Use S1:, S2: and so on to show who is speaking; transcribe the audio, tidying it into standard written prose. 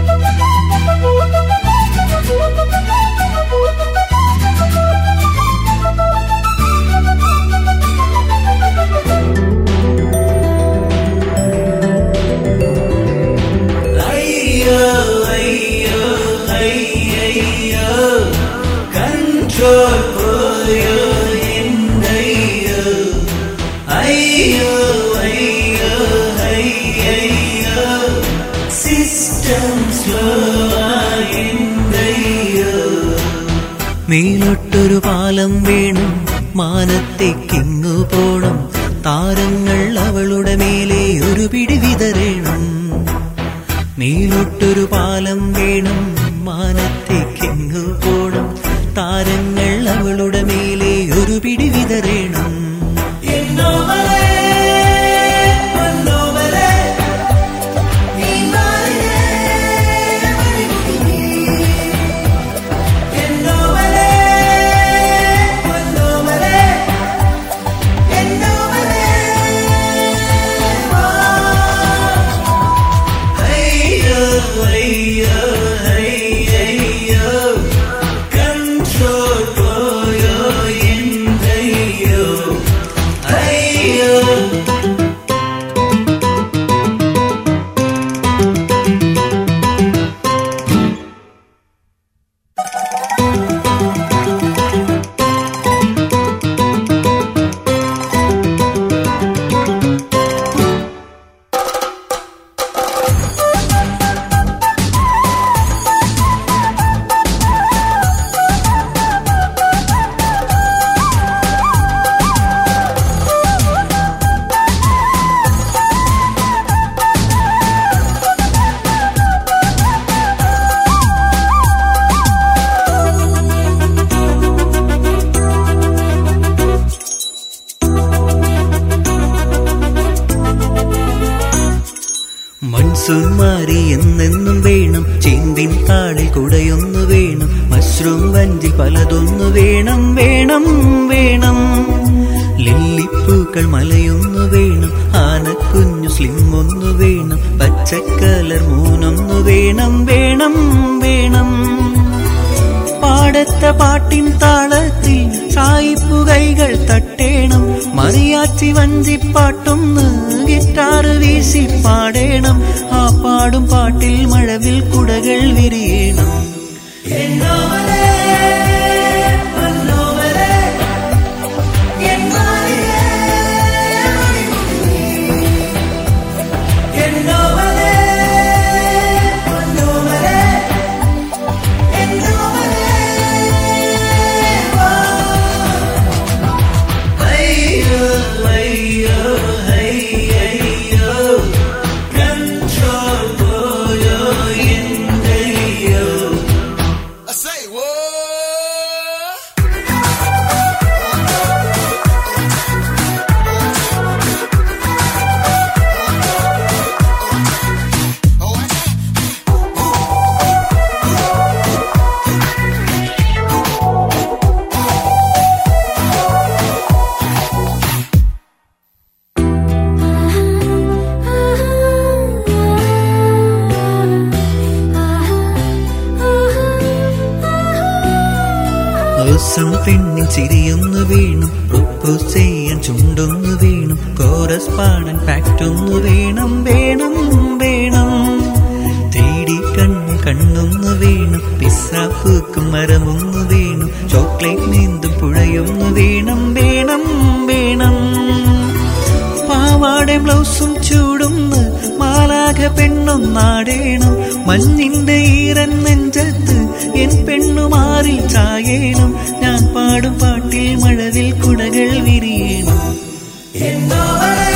S1: മേലോട്ടൊരു പാലം വേണം, മാനത്തേക്കിങ്ങു പോണം, താരങ്ങൾ അവളുടെ മേലെ ഒരു പിടി വിതറേണം. മേലോട്ടൊരു പാലം വേണം, മാനത്തേക്കിങ്ങു പോണം, താരങ്ങൾ അവളുടെ മേലെ ഒരു പിടി വിതറേണം. മൺസൂൺമാരി എന്നെന്നും വേണം, ചേന്തിൻ താളിൽ കുടയൊന്നു വേണം, മഷ്റൂം വഞ്ചിൽ പലതൊന്നു വേണം വേണം വേണം. ലില്ലിപ്പൂക്കൾ മലയൊന്നു വേണം, ആനക്കുഞ്ഞു സ്ലിം ഒന്നു വേണം, പച്ചക്കലർ മൂന്നൊന്നു വേണം വേണം വേണം. പാടത്ത പാട്ടിൻ താളത്തിൽ സായിപ്പുകൈകൾ തട്ടേണം, മറിയാച്ചി വഞ്ചിപ്പാട്ടൊന്ന് ഗിറ്റാറ് വീശി പാടേണം, ആ പാടും പാട്ടിൽ മഴവിൽ കുടകൾ വിരിയണം. പെണ്ണിൻ ചിരിയൊന്നു വേണം, പ്രൊപ്പോസ് ചെയ്യാൻ ചുണ്ടൊന്നു വേണം, കോറസ് പാടാൻ പാക്റ്റൊന്നു വേണം വേണം വേണം. തേടി കണ്ണൊന്നു വേണം, പിസ്സ പൂക്കും മരമൊന്നു വേണം, ചോക്ലേറ്റ് നീന്തും പുഴയൊന്നു വേണം വേണം വേണം. പാവാടെ ബ്ലൗസും ചൂടുന്ന് മാലാഖ പെണ്ണൊന്നാടേണം, മഞ്ഞിന്റെ ഈരൻ നെഞ്ചത്ത് എൻ പെണ്ണുമാറി ചായേണം, ഞാൻ പാടും പാട്ടിൽ മഴവിൽ കുടകൾ വിരിയണം.